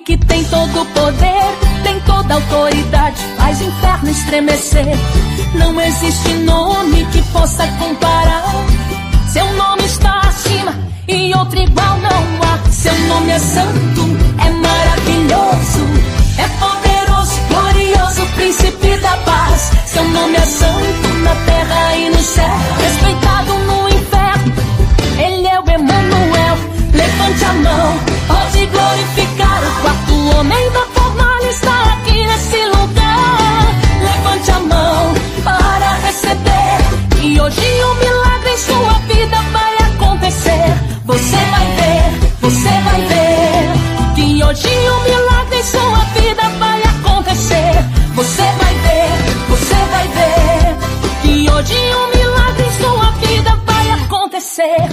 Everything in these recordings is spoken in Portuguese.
que tem todo o poder, tem toda a autoridade, faz o inferno estremecer. Não existe nome que possa comparar. Seu nome está acima e outro igual não há. Seu nome é santo, é maravilhoso, é poderoso, glorioso, príncipe da paz. Seu nome é santo na terra e no céu, respeitado no inferno. Ele é o Emanuel. Levante a mão, pode glorificar. O quarto homem da fornalha está aqui nesse lugar. Levante a mão para receber, e hoje um milagre em sua vida vai acontecer. Você vai ver, você vai ver, que hoje um milagre em sua vida vai acontecer. Você vai ver, você vai ver, que hoje um milagre em sua vida vai acontecer.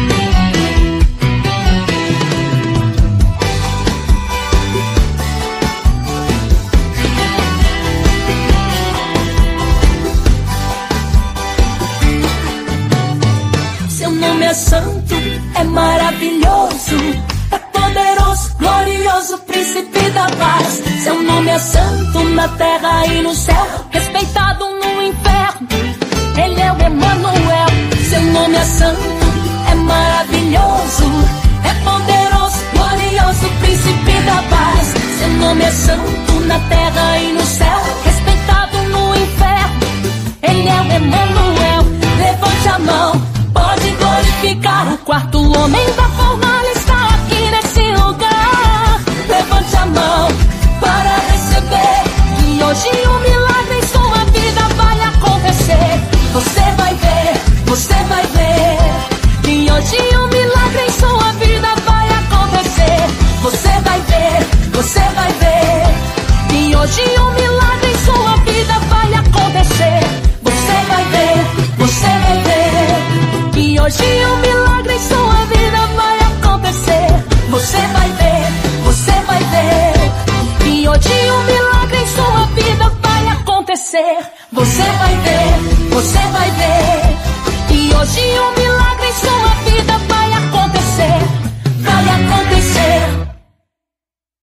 Seu nome é santo, é maravilhoso, é poderoso, glorioso, príncipe da paz. Seu nome é santo na terra e no céu, respeitado no inferno. Ele é o Emanuel. Seu nome é santo, é maravilhoso, é poderoso, glorioso, príncipe da paz. Seu nome é santo na terra e no céu, respeitado no inferno. Ele é o Emanuel. Levante a mão, pode glorificar. O quarto homem da fornalha está aqui nesse lugar. Levante a mão para receber, e hoje um milagre em sua vida vai acontecer. Você vai ver, você vai ver, e hoje um milagre em sua vida vai acontecer. Você vai ver, você vai ver, e hoje um milagre em sua vida vai acontecer. Você vai ver, você vai ver, que hoje um milagre em sua vida vai acontecer. Você vai ver, você vai ver, que hoje um milagre em sua vida vai acontecer. Você vai